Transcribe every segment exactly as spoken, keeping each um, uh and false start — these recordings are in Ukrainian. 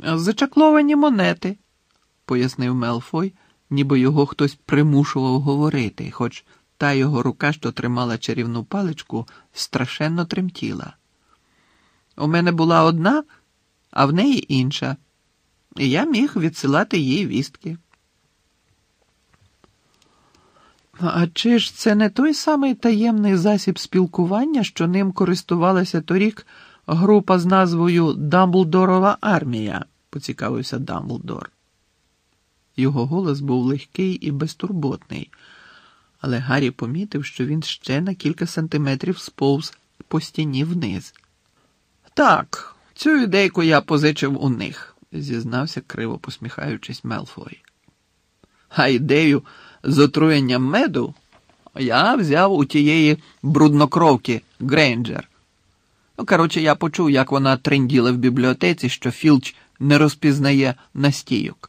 Зачакловані монети, пояснив Мелфой, ніби його хтось примушував говорити, хоч та його рука, що тримала чарівну паличку, страшенно тремтіла. У мене була одна, а в неї інша, і я міг відсилати їй вістки. А чи ж це не той самий таємний засіб спілкування, що ним користувалася торік група з назвою «Дамблдорова армія», – поцікавився Дамблдор. Його голос був легкий і безтурботний, але Гаррі помітив, що він ще на кілька сантиметрів сповз по стіні вниз. «Так, цю ідейку я позичив у них», – зізнався, криво посміхаючись, Мелфой. «А ідею з отруєнням меду я взяв у тієї бруднокровки Грейнджер. Ну, коротше, я почув, як вона тренділа в бібліотеці, що Філч не розпізнає настійок».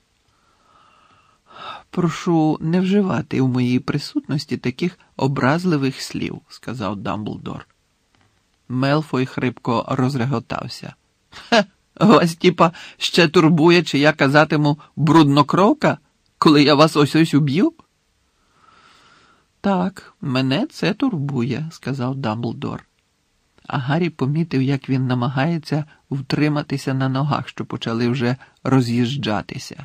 «Прошу не вживати у моїй присутності таких образливих слів», – сказав Дамблдор. Мелфой хрипко розреготався. «Хе, вас, тіпа, ще турбує, чи я казатиму бруднокровка, коли я вас ось-ось уб'ю?» «Так, мене це турбує», – сказав Дамблдор. А Гаррі помітив, як він намагається втриматися на ногах, що почали вже роз'їжджатися.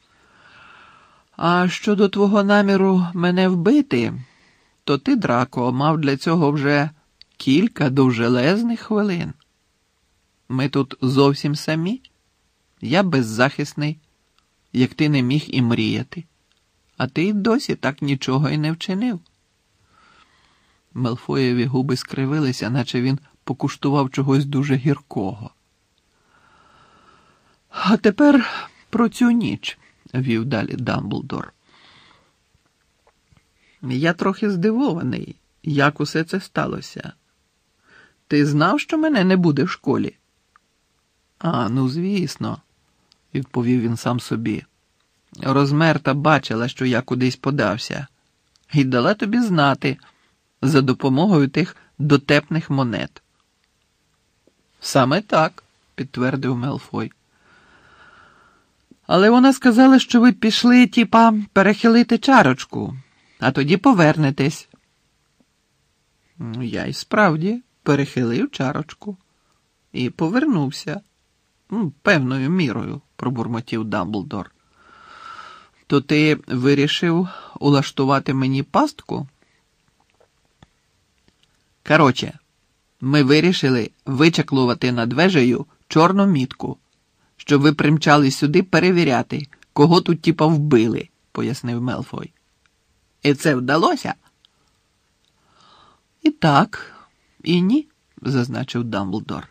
«А щодо твого наміру мене вбити, то ти, Драко, мав для цього вже кілька довжелезних хвилин. Ми тут зовсім самі. Я беззахисний, як ти не міг і мріяти. А ти й досі так нічого й не вчинив». Мелфоєві губи скривилися, наче він покуштував чогось дуже гіркого. «А тепер про цю ніч», – вів далі Дамблдор. «Я трохи здивований, як усе це сталося. Ти знав, що мене не буде в школі?» «А, ну звісно», – відповів він сам собі. «Розмерта бачила, що я кудись подався, і дала тобі знати за допомогою тих дотепних монет». «Саме так», – підтвердив Мелфой. «Але вона сказала, що ви пішли, тіпа, перехилити чарочку, а тоді повернетесь». «Я й справді перехилив чарочку і повернувся. Певною мірою», – пробурмотів Дамблдор. «То ти вирішив улаштувати мені пастку?» «Короче, ми вирішили вичаклувати над вежею чорну мітку, щоб ви примчали сюди перевіряти, кого тут тіпа вбили», – пояснив Мелфой. «І це вдалося?» «І так, і ні», – зазначив Дамблдор.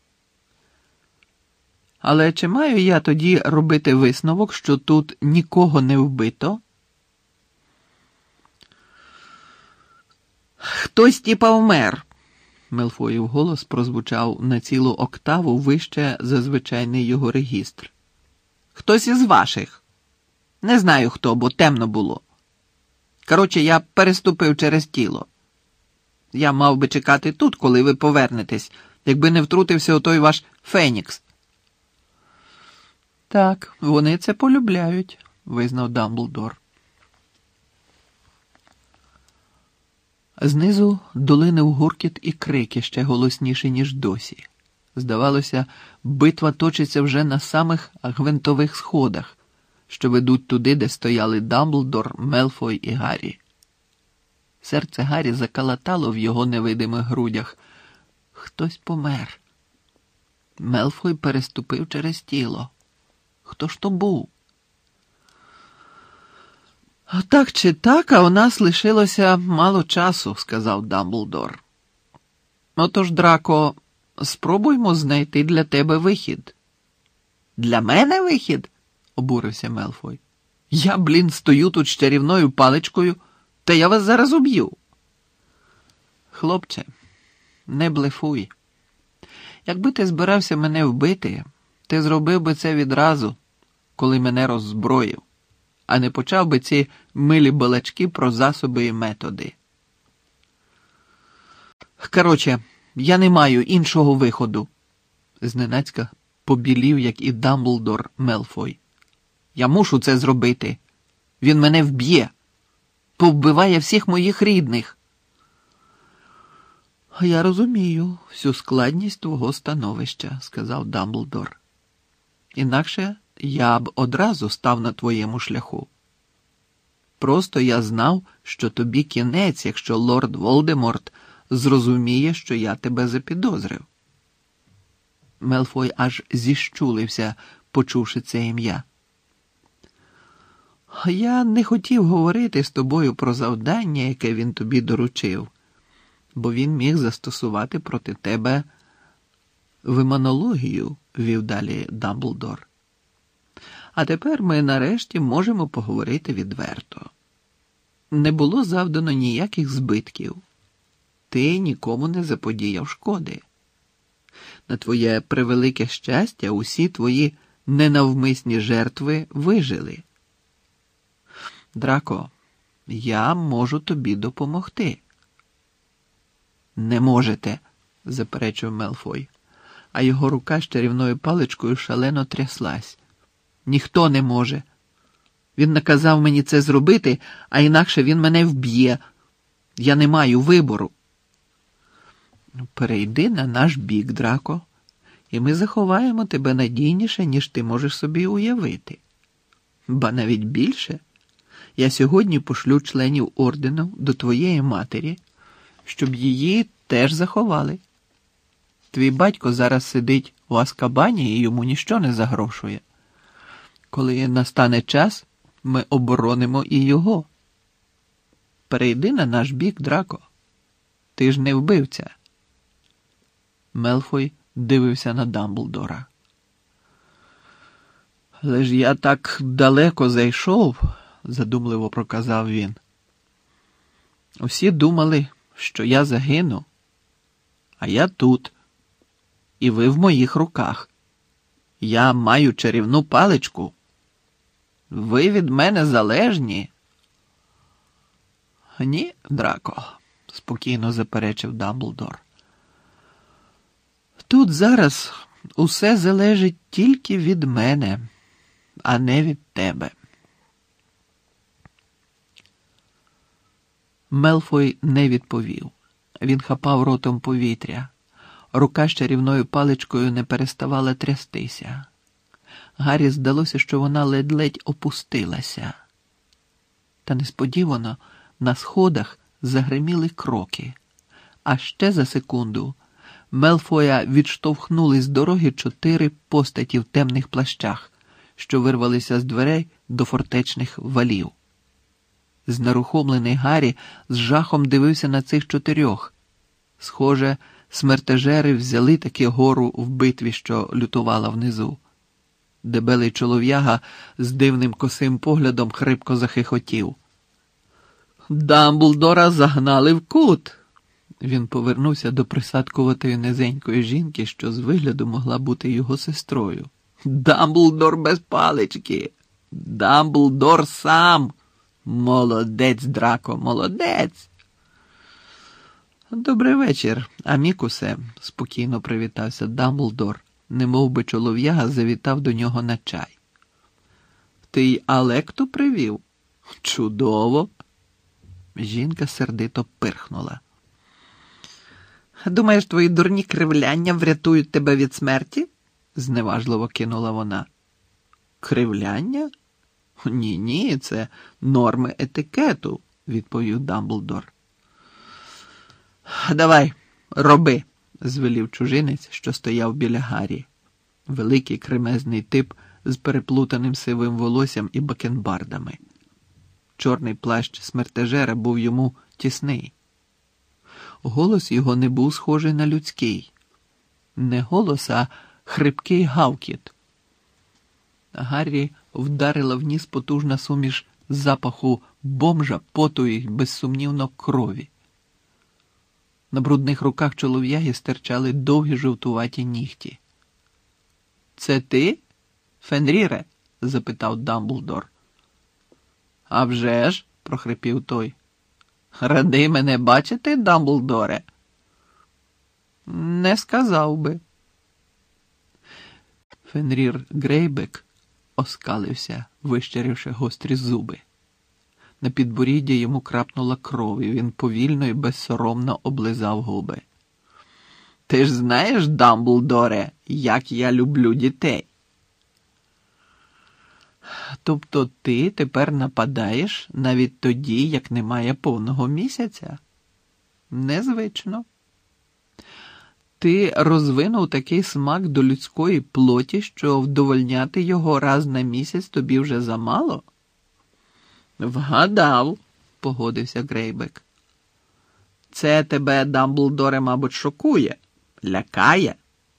«Але чи маю я тоді робити висновок, що тут нікого не вбито?» «Хтось тіпа вмер», – Мелфоїв голос прозвучав на цілу октаву вище за звичайний його регістр. «Хтось із ваших. Не знаю хто, бо темно було. Коротше, я переступив через тіло. Я мав би чекати тут, коли ви повернетесь, якби не втрутився отой ваш Фенікс». «Так, вони це полюбляють», – визнав Дамблдор. Знизу долинив гуркіт і крики ще голосніші, ніж досі. Здавалося, битва точиться вже на самих гвинтових сходах, що ведуть туди, де стояли Дамблдор, Мелфой і Гаррі. Серце Гаррі закалатало в його невидимих грудях. Хтось помер. Мелфой переступив через тіло. Хто ж то був? «Так чи так, а у нас лишилося мало часу», – сказав Дамблдор. «Отож, Драко, спробуймо знайти для тебе вихід». «Для мене вихід?» – обурився Мелфой. «Я, блін, стою тут з чарівною паличкою, та я вас зараз уб'ю». «Хлопче, не блефуй. Якби ти збирався мене вбити, ти зробив би це відразу, коли мене роззброїв, а не почав би ці милі балачки про засоби і методи. Короче, я не маю іншого виходу», – зненацька побілів, як і Дамблдор Мелфой. Я мушу це зробити. Він мене вб'є. Повбиває всіх моїх рідних. Я розумію всю складність твого становища, сказав Дамблдор. Інакше я б одразу став на твоєму шляху. Просто я знав, що тобі кінець, якщо лорд Волдеморт зрозуміє, що я тебе запідозрив. Мелфой аж зіщулився, почувши це ім'я. Я не хотів говорити з тобою про завдання, яке він тобі доручив, бо він міг застосувати проти тебе виманологію, вів далі Дамблдор. А тепер ми нарешті можемо поговорити відверто. Не було завдано ніяких збитків. Ти нікому не заподіяв шкоди. На твоє превелике щастя, усі твої ненавмисні жертви вижили. Драко, я можу тобі допомогти. Не можете, заперечив Мелфой, а його рука з чарівною паличкою шалено тряслась. Ніхто не може. Він наказав мені це зробити, а інакше він мене вб'є. Я не маю вибору. Перейди на наш бік, Драко, і ми заховаємо тебе надійніше, ніж ти можеш собі уявити. Ба навіть більше. Я сьогодні пошлю членів ордену до твоєї матері, щоб її теж заховали. Твій батько зараз сидить у Азкабані і йому ніщо не загрошує. Коли настане час, ми оборонимо і його. Перейди на наш бік, Драко. Ти ж не вбивця. Мелфой дивився на Дамблдора. Але ж я так далеко зайшов, задумливо проказав він. Усі думали, що я загину, а я тут, і ви в моїх руках. Я маю чарівну паличку. Ви від мене залежні. Ні, Драко, спокійно заперечив Дамблдор. Тут зараз усе залежить тільки від мене, а не від тебе. Мелфой не відповів. Він хапав ротом повітря. Рука з чарівною паличкою не переставала трястися. Гаррі здалося, що вона ледь-ледь опустилася. Та несподівано на сходах загриміли кроки. А ще за секунду Мелфоя відштовхнули з дороги чотири постаті в темних плащах, що вирвалися з дверей до фортечних валів. Знерухомлений Гаррі з жахом дивився на цих чотирьох. Схоже, смертежери взяли таки гору в битві, що лютувала внизу. Дебелий чолов'яга з дивним косим поглядом хрипко захихотів. «Дамблдора загнали в кут!» Він повернувся до присадкуватої низенької жінки, що з вигляду могла бути його сестрою. «Дамблдор без палички! Дамблдор сам! Молодець, Драко, молодець!» «Добрий вечір, амікусе», – спокійно привітався Дамблдор, немов би чолов'яга завітав до нього на чай. «Ти й Алекту привів? Чудово!» Жінка сердито пирхнула. «Думаєш, твої дурні кривляння врятують тебе від смерті?» – зневажливо кинула вона. «Кривляння? Ні-ні, це норми етикету», – відповів Дамблдор. «Давай, роби», – звелів чужинець, що стояв біля Гаррі. Великий кремезний тип з переплутаним сивим волоссям і бакенбардами. Чорний плащ смертежера був йому тісний. Голос його не був схожий на людський. Не голос, а хрипкий гавкіт. Гаррі вдарила в ніс потужна суміш запаху бомжа, поту і, безсумнівно, крові. На брудних руках чолов'яги стирчали довгі жовтуваті нігті. «Це ти, Фенріре?» – запитав Дамблдор. «А вже ж», – прохрипів той. «Радий мене бачити, Дамблдоре?» «Не сказав би». Фенрір Грейбек оскалився, вищерівши гострі зуби. На підборіддя йому крапнула кров, і він повільно і безсоромно облизав губи. «Ти ж знаєш, Дамблдоре, як я люблю дітей?» «Тобто ти тепер нападаєш навіть тоді, як немає повного місяця?» «Незвично. Ти розвинув такий смак до людської плоті, що вдовольняти його раз на місяць тобі вже замало?» «Вгадав», — погодився Грейбек. «Це тебе, Дамблдоре, мабуть, шокує, лякає?»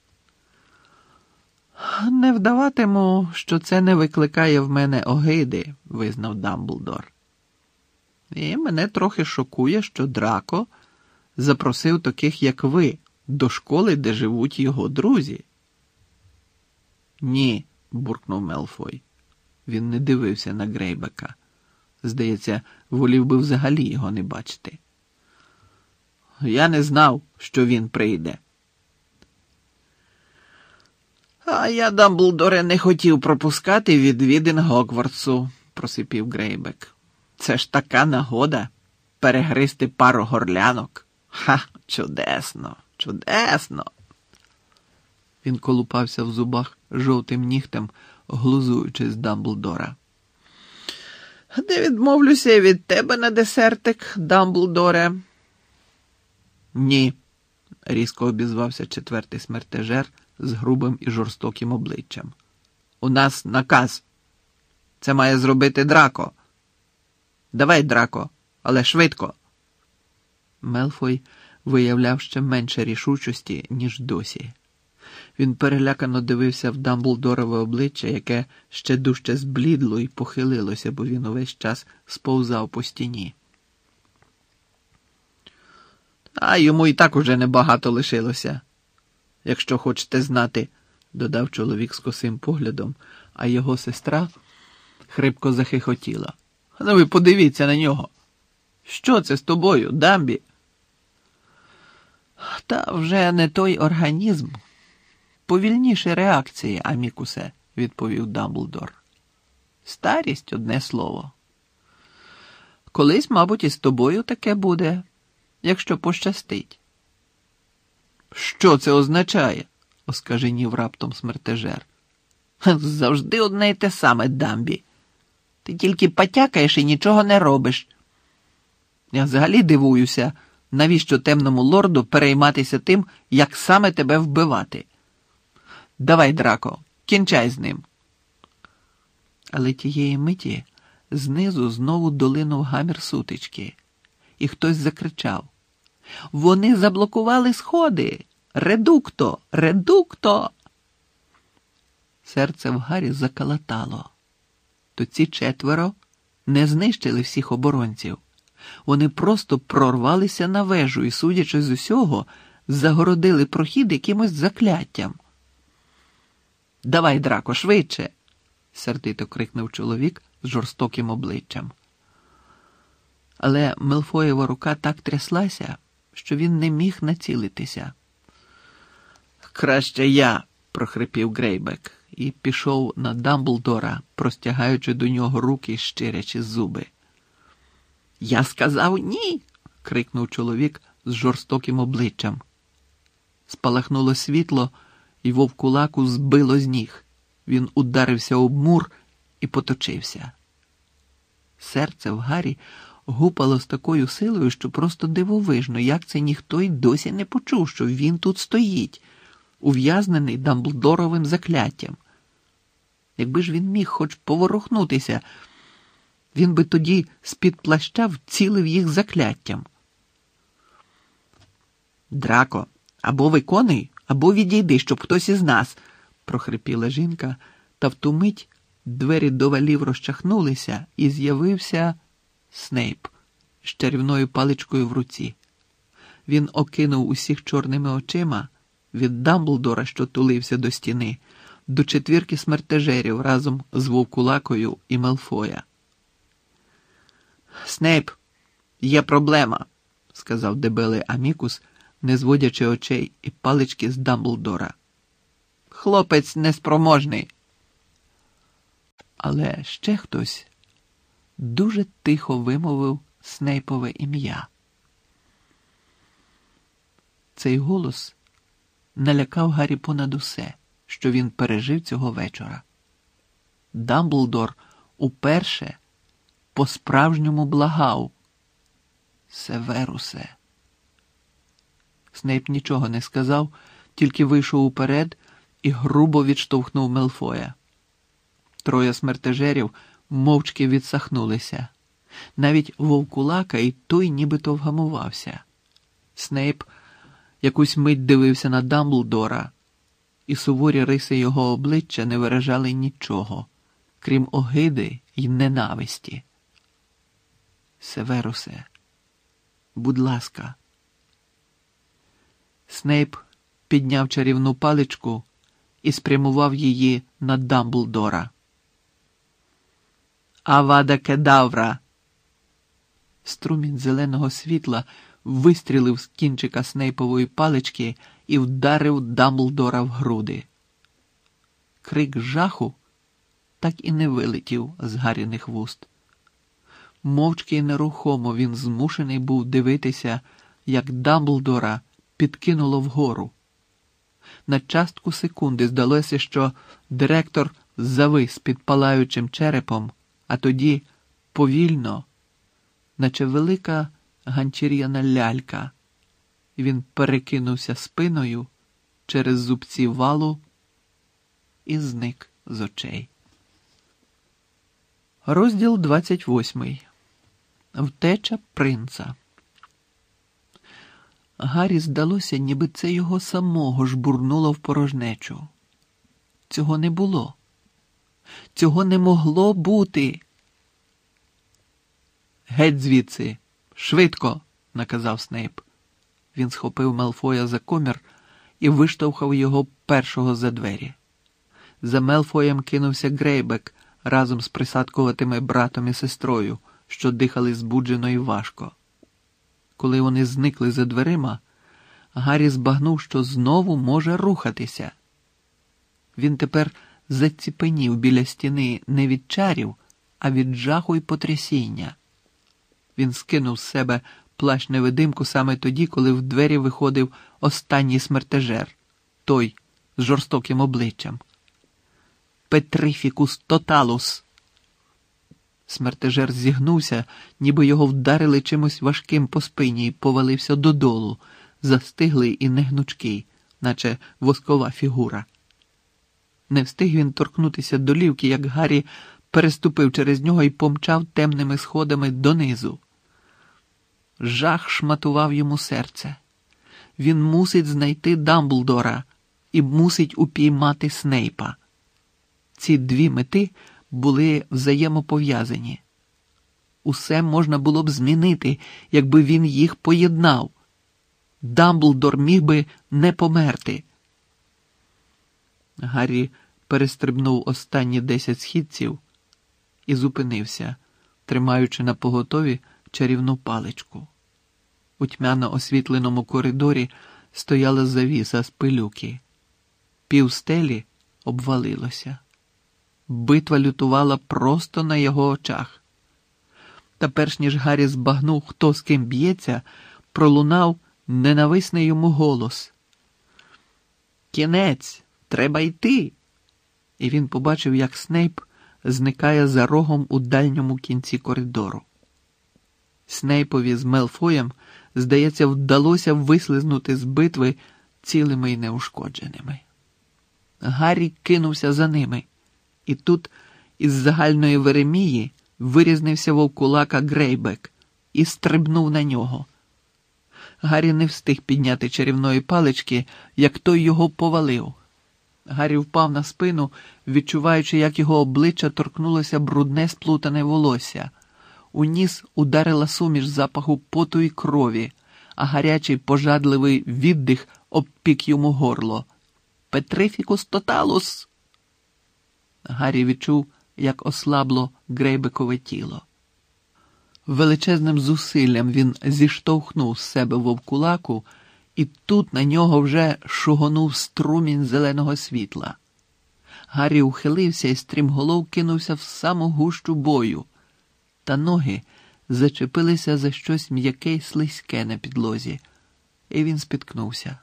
«Не вдаватиму, що це не викликає в мене огиди», — визнав Дамблдор. «І мене трохи шокує, що Драко запросив таких, як ви, до школи, де живуть його друзі». «Ні», — буркнув Мелфой. Він не дивився на Грейбека. Здається, волів би взагалі його не бачити. «Я не знав, що він прийде». «А я, Дамблдоре, не хотів пропускати відвідин Гогвартсу», – просипів Грейбек. «Це ж така нагода перегризти пару горлянок. Ха, чудесно, чудесно!» Він колупався в зубах жовтим нігтем, глузуючи з Дамблдора. «Не відмовлюся від тебе на десертик, Дамблдоре». «Ні», – різко обізвався четвертий смертежер з грубим і жорстоким обличчям. «У нас наказ. Це має зробити Драко. Давай, Драко, але швидко». Мелфой виявляв ще менше рішучості, ніж досі. Він перелякано дивився в Дамблдорове обличчя, яке ще дужче зблідло і похилилося, бо він увесь час сповзав по стіні. «А йому і так уже небагато лишилося, якщо хочете знати», – додав чоловік з косим поглядом, а його сестра хрипко захихотіла. «Ну ви подивіться на нього. Що це з тобою, Дамбі?» «Та вже не той організм. Повільніші реакції, Амікусе», – відповів Дамблдор. «Старість – одне слово. Колись, мабуть, і з тобою таке буде, якщо пощастить». «Що це означає?» – оскаженів раптом смертежер. «Завжди одне й те саме, Дамбі. Ти тільки потякаєш і нічого не робиш. Я взагалі дивуюся, навіщо темному лорду перейматися тим, як саме тебе вбивати. Давай, Драко, кінчай з ним». Але тієї миті знизу знову долинув гамір сутички, і хтось закричав: «Вони заблокували сходи! Редукто! Редукто!» Серце в Гаррі закалатало. То ці четверо не знищили всіх оборонців. Вони просто прорвалися на вежу і, судячи з усього, загородили прохід якимось закляттям. «Давай, Драко, швидше!» – сердито крикнув чоловік з жорстоким обличчям. Але Мелфоєва рука так тряслася, що він не міг націлитися. «Краще я!» – прохрипів Грейбек і пішов на Дамблдора, простягаючи до нього руки й щирячи зуби. «Я сказав ні!» – крикнув чоловік з жорстоким обличчям. Спалахнуло світло, і вовкулаку збило з ніг. Він ударився об мур і поточився. Серце в Гаррі гупало з такою силою, що просто дивовижно, як це ніхто й досі не почув, що він тут стоїть, ув'язнений Дамблдоровим закляттям. Якби ж він міг хоч поворухнутися, він би тоді з-під плаща вцілив їх закляттям. «Драко, або виконуй, або відійди, щоб хтось із нас», – прохрипіла жінка, та в ту мить двері до валів розчахнулися, і з'явився Снейп з чарівною паличкою в руці. Він окинув усіх чорними очима, від Дамблдора, що тулився до стіни, до четвірки смертежерів разом з вовкулакою і Мелфоя. «Снейп, є проблема», – сказав дебелий Амікус, не зводячи очей і палички з Дамблдора. хлопець неспроможний. Але ще хтось дуже тихо вимовив Снейпове ім'я. Цей голос налякав Гаррі понад усе, що він пережив цього вечора. Дамблдор уперше по-справжньому благав: «Северусе». Снейп нічого не сказав, тільки вийшов уперед і грубо відштовхнув Мелфоя. Троє смертежерів мовчки відсахнулися. Навіть Вовкулака і той нібито вгамувався. Снейп якусь мить дивився на Дамблдора, і суворі риси його обличчя не виражали нічого, крім огиди й ненависті. «Северусе, будь ласка». Снейп підняв чарівну паличку і спрямував її на Дамблдора. «Авада кедавра!» Струмінь зеленого світла вистрілив з кінчика Снейпової палички і вдарив Дамблдора в груди. Крик жаху так і не вилетів з Гарріних вуст. Мовчки й нерухомо він змушений був дивитися, як Дамблдора підкинуло вгору. На частку секунди здалося, що директор завис під палаючим черепом, а тоді повільно, наче велика ганчір'яна лялька, він перекинувся спиною через зубці валу і зник з очей. Розділ двадцять восьмий. Втеча принца. Гаррі здалося, ніби це його самого жбурнуло в порожнечу. Цього не було. Цього не могло бути. «Геть звідси! Швидко!» – наказав Снейп. Він схопив Мелфоя за комір і виштовхав його першого за двері. За Мелфоєм кинувся Грейбек разом з присадкуватими братом і сестрою, що дихали збуджено і важко. Коли вони зникли за дверима, Гаррі збагнув, що знову може рухатися. Він тепер заціпенів біля стіни не від чарів, а від жаху й потрясіння. Він скинув з себе плащ-невидимку саме тоді, коли в двері виходив останній смертежер, той з жорстоким обличчям. «Петрифікус тоталус!» Смертежер зігнувся, ніби його вдарили чимось важким по спині і повалився додолу, застиглий і негнучкий, наче воскова фігура. Не встиг він торкнутися долівки, як Гаррі переступив через нього і помчав темними сходами донизу. Жах шматував йому серце. Він мусить знайти Дамблдора і мусить упіймати Снейпа. Ці дві мети були взаємопов'язані. Усе можна було б змінити, якби він їх поєднав. Дамблдор міг би не померти. Гаррі перестрибнув останні десять східців і зупинився, тримаючи на поготові чарівну паличку. У тьмяно освітленому коридорі стояла завіса з пилюки. Півстелі обвалилося. Битва лютувала просто на його очах. Та перш ніж Гаррі збагнув, хто з ким б'ється, пролунав ненависний йому голос. «Кінець! Треба йти!» І він побачив, як Снейп зникає за рогом у дальньому кінці коридору. Снейпові з Мелфоєм, здається, вдалося вислизнути з битви цілими й неушкодженими. Гаррі кинувся за ними. І тут із загальної веремії вирізнився вовкулака Грейбек і стрибнув на нього. Гаррі не встиг підняти чарівної палички, як той його повалив. Гаррі впав на спину, відчуваючи, як його обличчя торкнулося брудне сплутане волосся. У ніс ударила суміш запаху поту і крові, а гарячий пожадливий віддих обпік йому горло. «Петрифікус тоталус!» Гаррі відчув, як ослабло Грейбекове тіло. Величезним зусиллям він зіштовхнув з себе вовкулаку І тут на нього вже шугонув струмінь зеленого світла. Гаррі ухилився і стрімголов кинувся в саму гущу бою, та ноги зачепилися за щось м'яке й слизьке на підлозі, і він спіткнувся.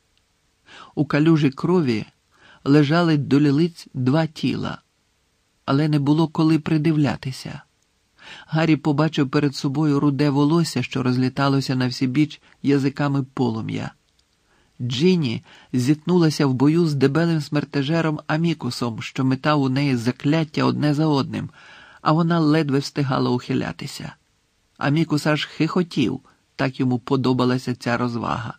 У калюжі крові лежали до лілиць два тіла, але не було коли придивлятися. Гаррі побачив перед собою руде волосся, що розліталося на всі біч язиками полум'я. Джинні зіткнулася в бою з дебелим смертежером Амікусом, що метав у неї закляття одне за одним, а вона ледве встигала ухилятися. Амікус аж хихотів, так йому подобалася ця розвага.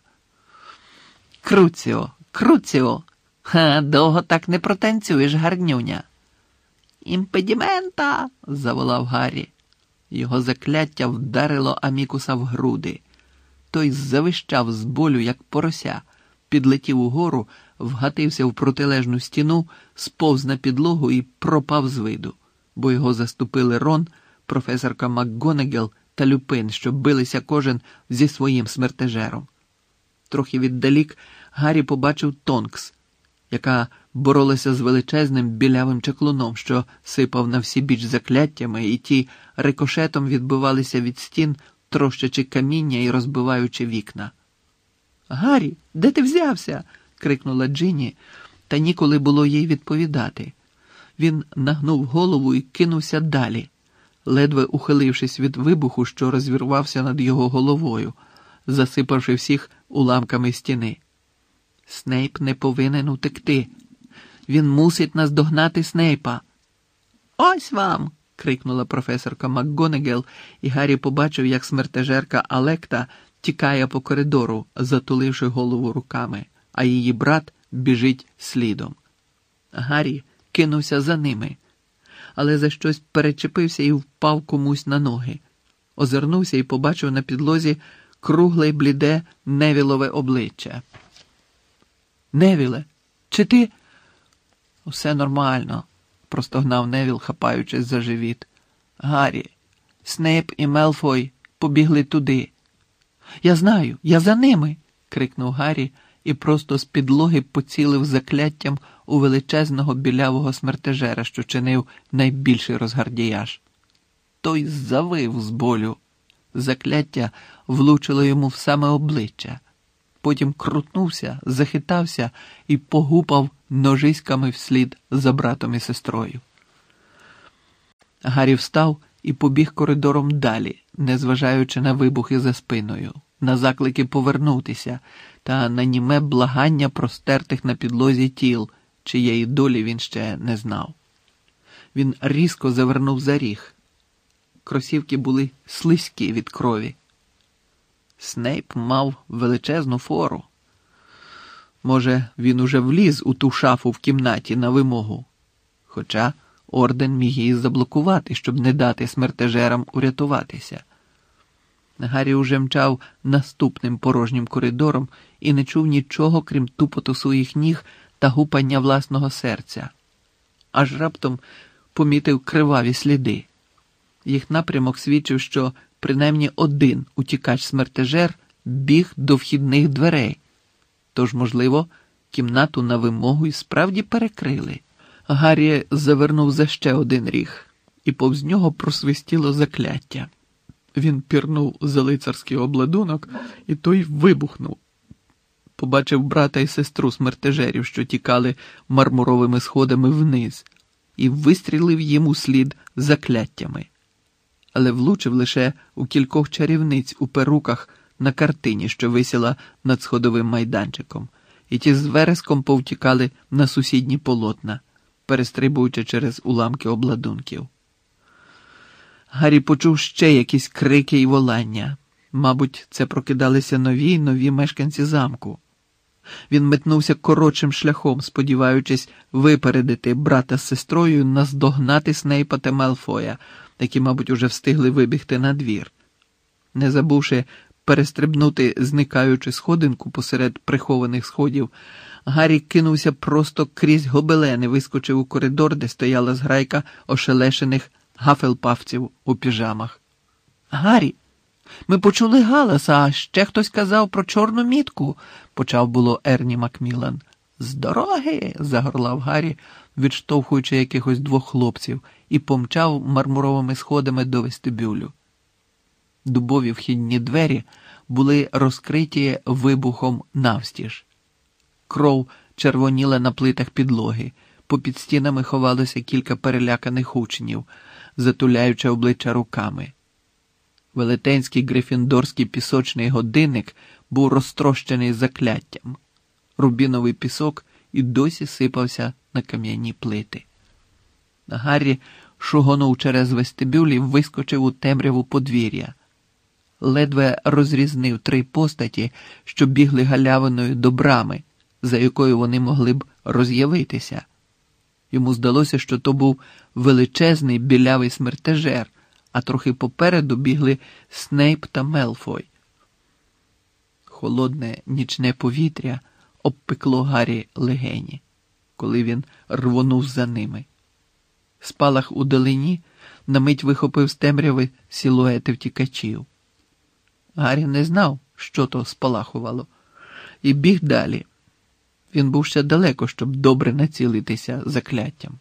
«Круціо, Круціо! Ха, довго так не протанцюєш, гарнюня!» «Імпедімента!» – заволав Гаррі. Його закляття вдарило Амікуса в груди. Той завищав з болю, як порося, підлетів угору, вгатився в протилежну стіну, сповз на підлогу і пропав з виду, бо його заступили Рон, професорка МакГонагал та Люпин, що билися кожен зі своїм смертежером. Трохи віддалік Гаррі побачив Тонкс, яка боролася з величезним білявим чаклуном, що сипав на всі біч закляттями, і ті рикошетом відбивалися від стін, трощачи каміння і розбиваючи вікна. «Гаррі, де ти взявся?» – крикнула Джинні, та ніколи було їй відповідати. Він нагнув голову і кинувся далі, ледве ухилившись від вибуху, що розвірвався над його головою, засипавши всіх уламками стіни. Снейп не повинен утекти. Він мусить наздогнати Снейпа. «Ось вам!» – крикнула професорка МакГонагал, і Гаррі побачив, як смертежерка Алекта тікає по коридору, затуливши голову руками, а її брат біжить слідом. Гаррі кинувся за ними, але за щось перечепився і впав комусь на ноги. Озирнувся і побачив на підлозі кругле й бліде Невілове обличчя. «Невіле, чи ти...» «Усе нормально», – простогнав Невіл, хапаючись за живіт. «Гаррі, Снейп і Мелфой побігли туди». «Я знаю, я за ними!» – крикнув Гаррі і просто з підлоги поцілив закляттям у величезного білявого смертежера, що чинив найбільший розгардіяж. Той завив з болю. Закляття влучило йому в саме обличчя. Потім крутнувся, захитався і погупав ножиськами вслід за братом і сестрою. Гаррі встав і побіг коридором далі, незважаючи на вибухи за спиною, на заклики повернутися та на німе благання простертих на підлозі тіл, чиєї долі він ще не знав. Він різко завернув за ріг. Кросівки були слизькі від крові. Снейп мав величезну фору. Може, він уже вліз у ту шафу в кімнаті на вимогу. Хоча орден міг її заблокувати, щоб не дати смертежерам урятуватися. Гаррі уже мчав наступним порожнім коридором і не чув нічого, крім тупоту своїх ніг та гупання власного серця. Аж раптом помітив криваві сліди. Їх напрямок свідчив, що принаймні один утікач-смертежер біг до вхідних дверей. Тож, можливо, кімнату на вимогу і справді перекрили. Гаррі завернув за ще один ріг, і повз нього просвистіло закляття. Він пірнув за лицарський обладунок, і той вибухнув. Побачив брата і сестру смертежерів, що тікали мармуровими сходами вниз, і вистрілив їм у слід закляттями. Але влучив лише у кількох чарівниць у перуках на картині, що висіла над сходовим майданчиком, і ті з вереском повтікали на сусідні полотна, перестрибуючи через уламки обладунків. Гаррі почув ще якісь крики і волання. Мабуть, це прокидалися нові й нові мешканці замку. Він метнувся коротшим шляхом, сподіваючись випередити брата з сестрою і наздогнати Снейпа та Мелфоя, які, мабуть, уже встигли вибігти на двір. Не забувши перестрибнути зникаючи сходинку посеред прихованих сходів, Гаррі кинувся просто крізь гобелени, вискочив у коридор, де стояла зграйка ошелешених гафелпафців у піжамах. «Гаррі! Ми почули галас, а ще хтось казав про чорну мітку, почав було Ерні Макміллан. З дороги, загорлав Гаррі, відштовхуючи якихось двох хлопців, і помчав мармуровими сходами до вестибюлю. Дубові вхідні двері були розкриті вибухом навстіж. Кров червоніла на плитах підлоги, попід стінами ховалося кілька переляканих учнів, затуляючи обличчя руками. Велетенський грифіндорський пісочний годинник був розтрощений закляттям. Рубіновий пісок і досі сипався на кам'яні плити. Гаррі шугонув через вестибюль і вискочив у темряву подвір'я. Ледве розрізнив три постаті, що бігли галявиною до брами, за якою вони могли б роз'явитися. Йому здалося, що то був величезний білявий смертежер, а трохи попереду бігли Снейп та Мелфой. Холодне нічне повітря обпекло Гаррі легені, коли він рвонув за ними. Спалах у далині на мить вихопив з темряви силуети втікачів. Гаррі не знав, що то спалахувало, і біг далі. Він був ще далеко, щоб добре націлитися закляттям.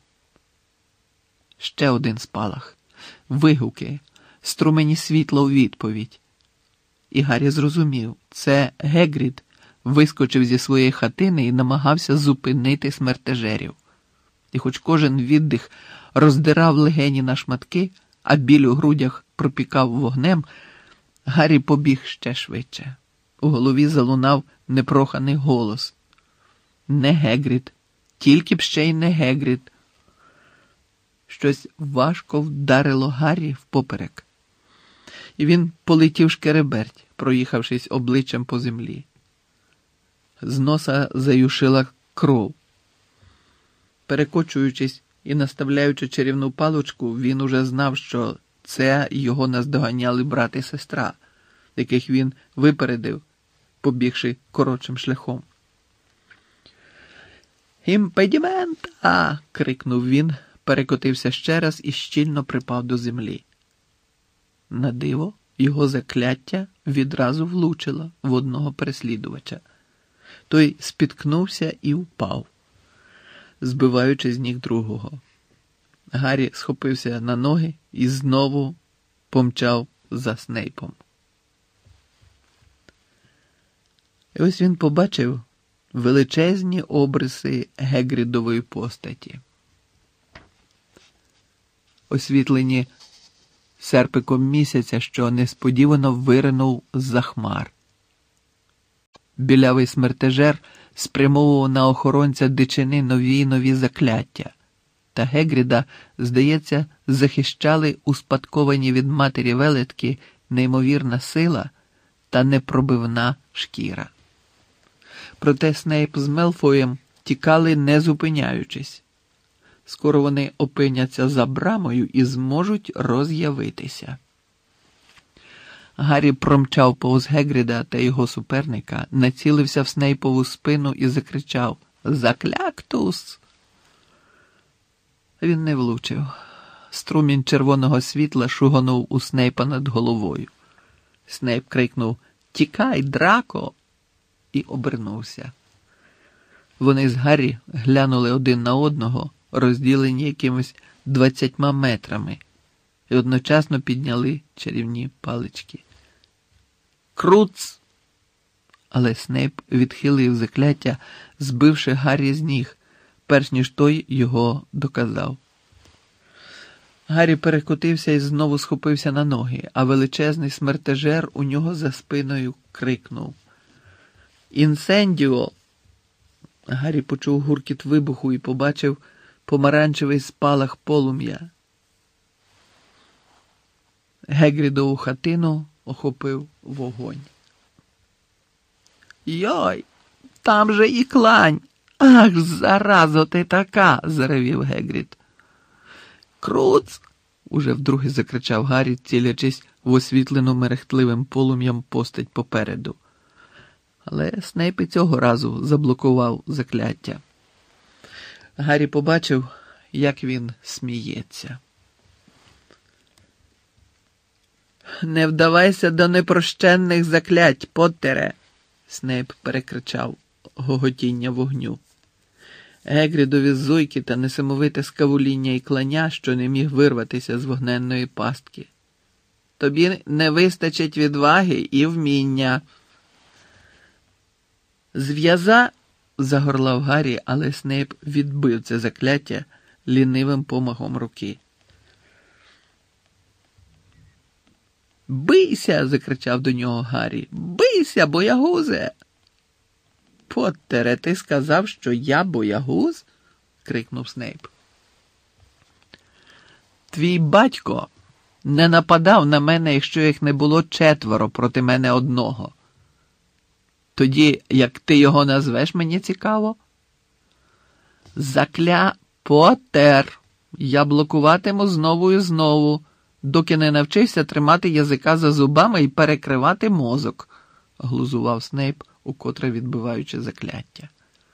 Ще один спалах, вигуки, струмені світла у відповідь. І Гаррі зрозумів, це Гегрід вискочив зі своєї хатини і намагався зупинити смертежерів. І хоч кожен віддих роздирав легені на шматки, а біль у грудях пропікав вогнем, Гаррі побіг ще швидше. У голові залунав непроханий голос. Не Гегрід, тільки б ще й не Гегрід. Щось важко вдарило Гаррі впоперек. І він полетів шкереберть, проїхавшись обличчям по землі. З носа заюшила кров. Перекочуючись і наставляючи чарівну паличку, він уже знав, що це його наздоганяли брат і сестра, яких він випередив, побігши коротшим шляхом. «Імпедімента!» – крикнув він, перекотився ще раз і щільно припав до землі. На диво, його закляття відразу влучило в одного переслідувача. Той спіткнувся і впав, збиваючи з ніг другого. Гаррі схопився на ноги і знову помчав за Снейпом. І ось він побачив величезні обриси Гегрідової постаті. Освітлені серпиком місяця, що несподівано виринув з-за хмар. Білявий смертежер спрямовував на охоронця дичини нові й нові закляття, та Гегріда, здається, захищали успадковані від матері велетки неймовірна сила та непробивна шкіра. Проте Снейп з Мелфоєм тікали не зупиняючись. Скоро вони опиняться за брамою і зможуть роз'явитися. Гаррі промчав повз Гегріда та його суперника, націлився в Снейпову спину і закричав «Закляктус!». Він не влучив. Струмінь червоного світла шугонув у Снейпа над головою. Снейп крикнув «Тікай, Драко!» і обернувся. Вони з Гаррі глянули один на одного, розділені якимось двадцятьма метрами, і одночасно підняли чарівні палички. «Круц!» Але Снейп відхилив закляття, збивши Гаррі з ніг, перш ніж той його доказав. Гаррі перекотився і знову схопився на ноги, а величезний смертежер у нього за спиною крикнув «Інсендіо!». Гаррі почув гуркіт вибуху і побачив помаранчевий спалах полум'я. Гегрідову хатину охопив вогонь. «Йой, там же і клань! Ах, заразо ти така!» – заревів Гегрід. «Круц!» – уже вдруге закричав Гаррі, цілячись в освітлену мерехтливим полум'ям постать попереду. Але Снейп і цього разу заблокував закляття. Гаррі побачив, як він сміється. Не вдавайся до непрощенних заклять, Поттере, Снейп перекричав гоготіння вогню. Гегрідові зойки та несамовите скавуління і клання, що не міг вирватися з вогненної пастки. Тобі не вистачить відваги і вміння. Зв'яза, загорлав Гаррі, але Снейп відбив це закляття лінивим помахом руки. «Бийся!» – закричав до нього Гаррі. «Бийся, боягузе!» «Поттере, ти сказав, що я боягуз?» – крикнув Снейп. «Твій батько не нападав на мене, якщо їх не було четверо проти мене одного. Тоді, як ти його назвеш, мені цікаво?» «Закля Поттер! Я блокуватиму знову і знову, доки не навчився тримати язика за зубами і перекривати мозок», – глузував Снейп, укотре відбиваючи закляття.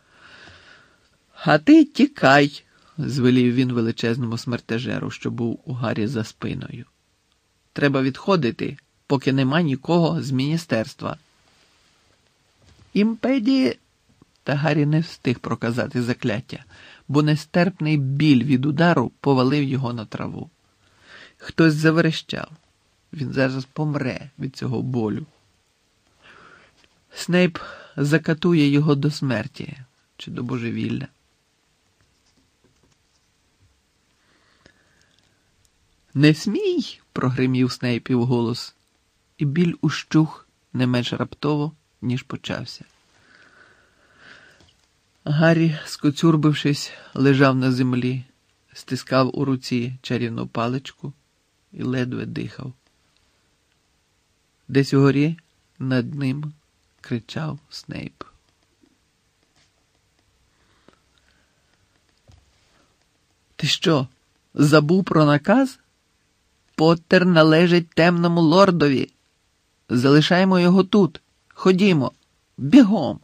«А ти тікай», – звелів він величезному смертежеру, що був у Гаррі за спиною. «Треба відходити, поки нема нікого з міністерства». «Імпеді...» Та Гаррі не встиг проказати закляття, бо нестерпний біль від удару повалив його на траву. Хтось заверещав. Він зараз помре від цього болю. Снейп закатує його до смерті чи до божевілля. «Не смій!» – прогримів Снейпів голос, і біль ущух не менш раптово, ніж почався. Гаррі, скоцюрбившись, лежав на землі, стискав у руці чарівну паличку і ледве дихав. Десь угорі над ним кричав Снейп. «Ти що, забув про наказ? Поттер належить темному лордові. Залишаємо його тут. Ходімо. Бігом!»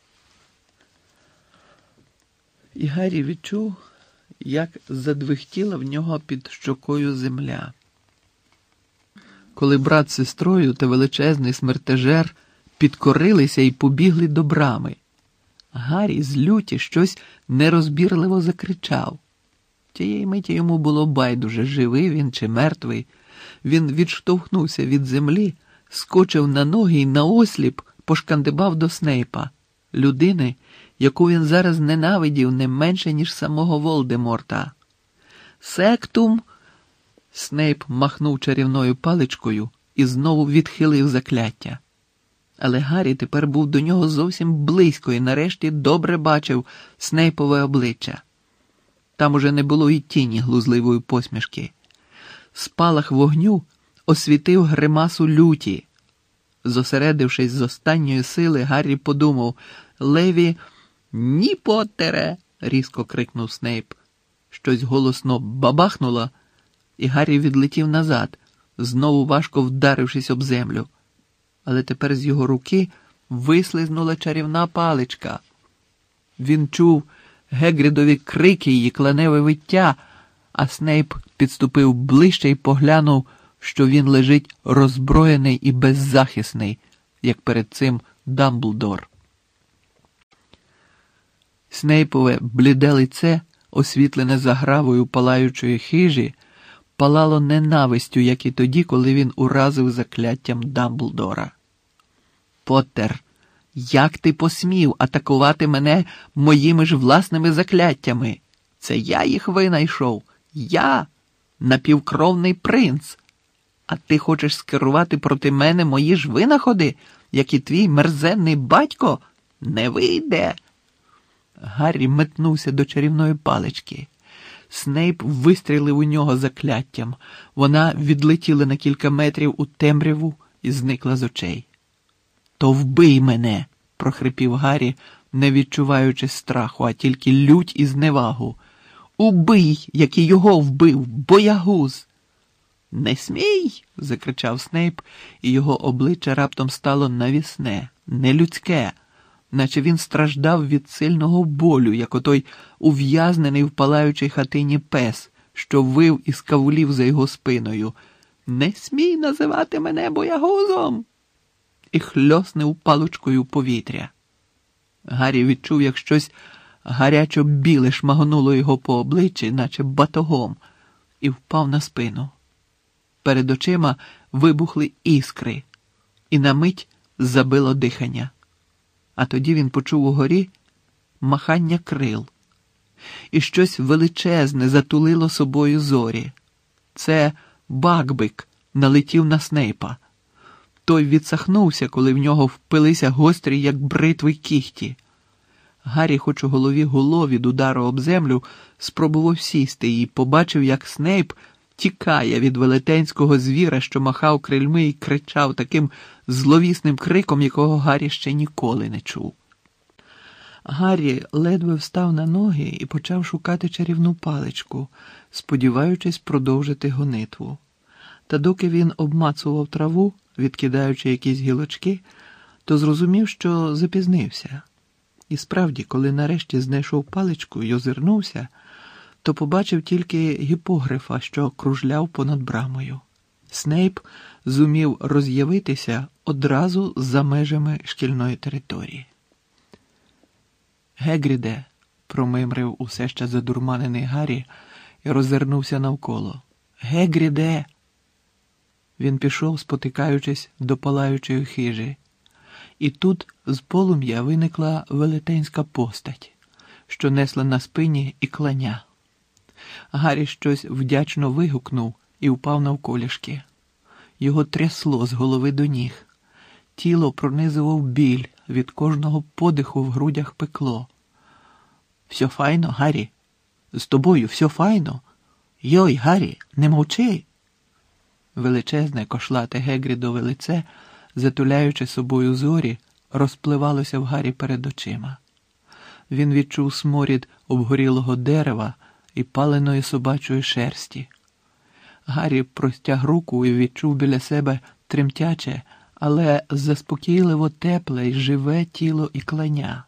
І Гаррі відчув, як задвихтіла в нього під щокою земля. Коли брат з сестрою та величезний смертежер підкорилися і побігли до брами, Гаррі з люті щось нерозбірливо закричав. Тієї миті йому було байдуже, живий він чи мертвий. Він відштовхнувся від землі, скочив на ноги і наосліп пошкандибав до Снейпа, людини, яку він зараз ненавидів не менше, ніж самого Волдеморта. «Сектум!» Снейп махнув чарівною паличкою і знову відхилив закляття. Але Гаррі тепер був до нього зовсім близько і нарешті добре бачив Снейпове обличчя. Там уже не було і тіні глузливої посмішки. Спалах вогню освітив гримасу люті. Зосередившись з останньої сили, Гаррі подумав: «Леві, ні, Поттере!» – різко крикнув Снейп. Щось голосно бабахнуло, і Гаррі відлетів назад, знову важко вдарившись об землю. Але тепер з його руки вислизнула чарівна паличка. Він чув Гегрідові крики і кленеве виття, а Снейп підступив ближче і поглянув, що він лежить роззброєний і беззахисний, як перед цим Дамблдор. Снейпове бліде лице, освітлене загравою палаючої хижі, палало ненавистю, як і тоді, коли він уразив закляттям Дамблдора. «Поттер, як ти посмів атакувати мене моїми ж власними закляттями? Це я їх винайшов. Я, напівкровний принц. А ти хочеш скерувати проти мене мої ж винаходи, як і твій мерзенний батько? Не вийде!» Гаррі метнувся до чарівної палички. Снейп вистрілив у нього закляттям. Вона відлетіла на кілька метрів у темряву і зникла з очей. «То вбий мене!» – прохрипів Гаррі, не відчуваючи страху, а тільки лють і зневагу. «Убий, як і його вбив, боягуз!» «Не смій!» – закричав Снейп, і його обличчя раптом стало навісне, нелюдське, наче він страждав від сильного болю, як отой ув'язнений в палаючій хатині пес, що вив і скавулів за його спиною. Не смій називати мене боягузом!» І хльоснув паличкою повітря. Гаррі відчув, як щось гарячо-біле шмагнуло його по обличчі, наче батогом, і впав на спину. Перед очима вибухли іскри, і на мить забило дихання. А тоді він почув угорі махання крил. І щось величезне затулило собою зорі. Це Бакбик налетів на Снейпа. Той відсахнувся, коли в нього впилися гострі, як бритви, кіхті. Гаррі, хоч у голові гуло від удару об землю, спробував сісти і побачив, як Снейп тікає від велетенського звіра, що махав крильми і кричав таким зловісним криком, якого Гаррі ще ніколи не чув. Гаррі ледве встав на ноги і почав шукати чарівну паличку, сподіваючись продовжити гонитву. Та доки він обмацував траву, відкидаючи якісь гілочки, то зрозумів, що запізнився. І справді, коли нарешті знайшов паличку й озирнувся, то побачив тільки гіпогрифа, що кружляв понад брамою. Снейп зумів роз'явитися одразу за межами шкільної території. «Гегріде», – промимрив усе ще задурманений Гаррі і роззирнувся навколо. «Гегріде!» Він пішов, спотикаючись до палаючої хижі. І тут з полум'я виникла велетенська постать, що несла на спині і кланя. Гаррі щось вдячно вигукнув і впав навколішки. Його трясло з голови до ніг. Тіло пронизував біль, від кожного подиху в грудях пекло. «Все файно, Гаррі? З тобою все файно? Йой, Гаррі, не мовчи!» Величезне кошлате Гегрідове лице, затуляючи собою зорі, розпливалося в Гаррі перед очима. Він відчув сморід обгорілого дерева і паленої собачої шерсті. Гаррі простяг руку і відчув біля себе тремтяче, але заспокійливо тепле й живе тіло і кланя.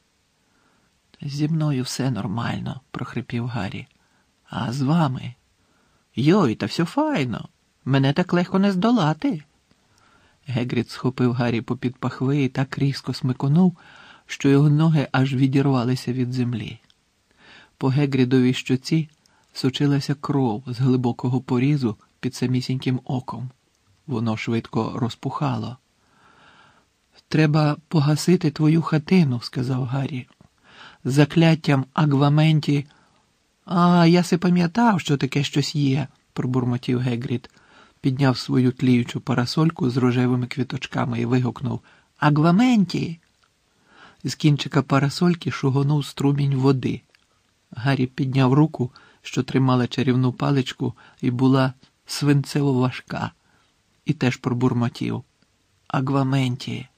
«Зі мною все нормально», – прохрипів Гаррі. «А з вами?» «Йой, та все файно. Мене так легко не здолати». Гегрід схопив Гаррі попід пахви і так різко смиконув, що його ноги аж відірвалися від землі. По Гегрідовій щоці сочилася кров з глибокого порізу під самісіньким оком. Воно швидко розпухало. «Треба погасити твою хатину», – сказав Гаррі. «Закляттям Агваменті...» «А, я се пам'ятав, що таке щось є», – пробурмотів Гегрід. Підняв свою тліючу парасольку з рожевими квіточками і вигукнув «Агваменті!». З кінчика парасольки шугонув струмінь води. Гаррі підняв руку, що тримала чарівну паличку і була свинцево важка, і теж пробурмотів «Агваменті!».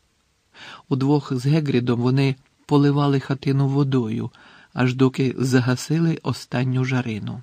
Удвох з Гегрідом вони поливали хатину водою, аж доки загасили останню жарину.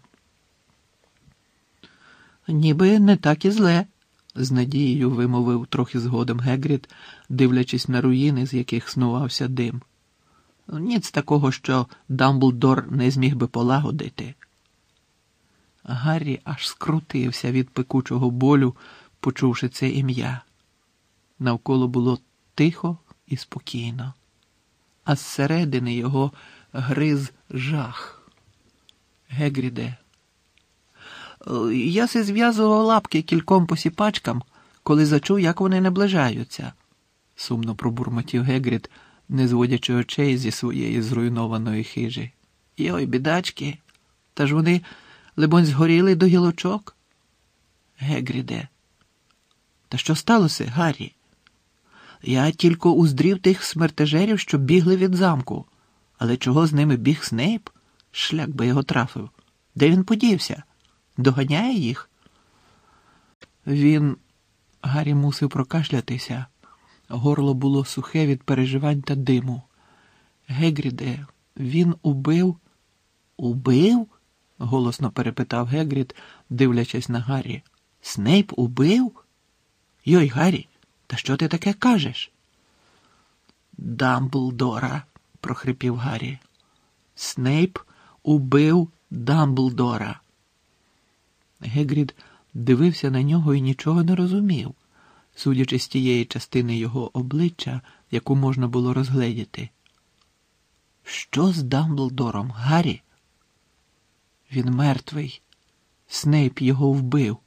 «Ніби не так і зле», – з надією вимовив трохи згодом Гегрід, дивлячись на руїни, з яких снувався дим. «Ніц такого, що Дамблдор не зміг би полагодити». Гаррі аж скрутився від пекучого болю, почувши це ім'я. Навколо було тихо і спокійно, а зсередини його гриз жах. «Гегріде, я се зв'язував лапки кільком посіпачкам, коли зачув, як вони наближаються», – сумно пробурмотів Гегрід, не зводячи очей зі своєї зруйнованої хижі. «Йой, бідачки, та ж вони, либонь, згоріли до гілочок?» «Гегріде, та що сталося, Гаррі? Я тільки уздрів тих смертежерів, що бігли від замку. Але чого з ними біг Снейп? Шлях би його трафив. Де він подівся? Доганяє їх?» Він... Гаррі мусив прокашлятися. Горло було сухе від переживань та диму. «Гегріде, він убив...» «Убив?» – голосно перепитав Гегрід, дивлячись на Гаррі. «Снейп убив? Йой, Гаррі, та що ти таке кажеш?» «Дамблдора», – прохрипів Гаррі. «Снейп убив Дамблдора». Гегрід дивився на нього і нічого не розумів, судячи з тієї частини його обличчя, яку можна було розгледіти. Що з Дамблдором, Гаррі? Він мертвий. Снейп його вбив.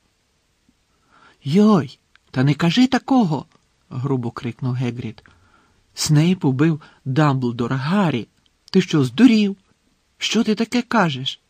Йой, та не кажи такого, грубо крикнув Гегрід. Снейп убив Дамблдора, Гаррі. Ти що, здурів? Що ти таке кажеш?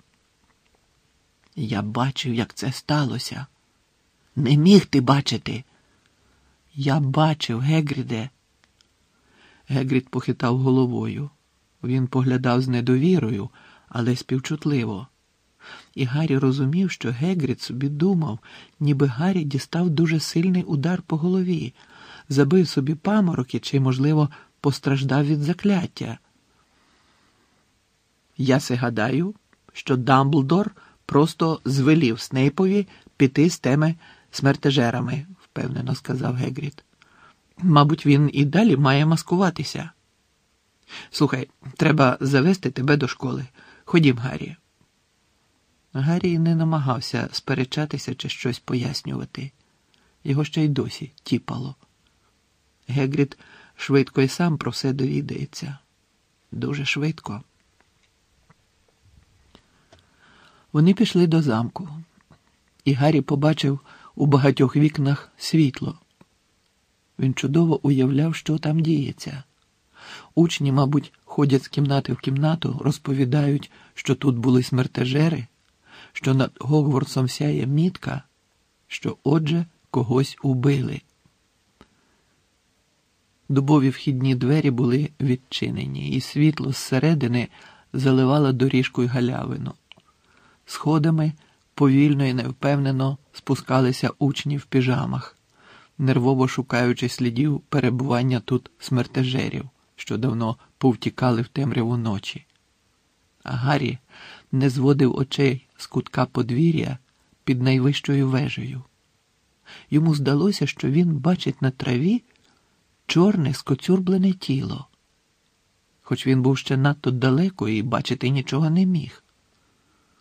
Я бачив, як це сталося. Не міг ти бачити. Я бачив, Гегріде. Гегрід похитав головою. Він поглядав з недовірою, але співчутливо. І Гаррі розумів, що Гегрід собі думав, ніби Гаррі дістав дуже сильний удар по голові, забив собі памороки чи, можливо, постраждав від закляття. Я се гадаю, що Дамблдор просто звелів Снейпові піти з теми смертежерами, впевнено сказав Гегрід. Мабуть, він і далі має маскуватися. Слухай, треба завести тебе до школи. Ходім, Гаррі. Гаррі не намагався сперечатися чи щось пояснювати. Його ще й досі тіпало. Гегрід швидко і сам про все довідається. Дуже швидко. Вони пішли до замку, і Гаррі побачив у багатьох вікнах світло. Він чудово уявляв, що там діється. Учні, мабуть, ходять з кімнати в кімнату, розповідають, що тут були смертежери, що над Гогвартсом сяє мітка, що отже когось убили. Дубові вхідні двері були відчинені, і світло зсередини заливало доріжку й галявину. Сходами повільно і невпевнено спускалися учні в піжамах, нервово шукаючи слідів перебування тут смертежерів, що давно повтікали в темряву ночі. А Гаррі не зводив очей з кутка подвір'я під найвищою вежею. Йому здалося, що він бачить на траві чорне скоцюрблене тіло, хоч він був ще надто далеко і бачити нічого не міг.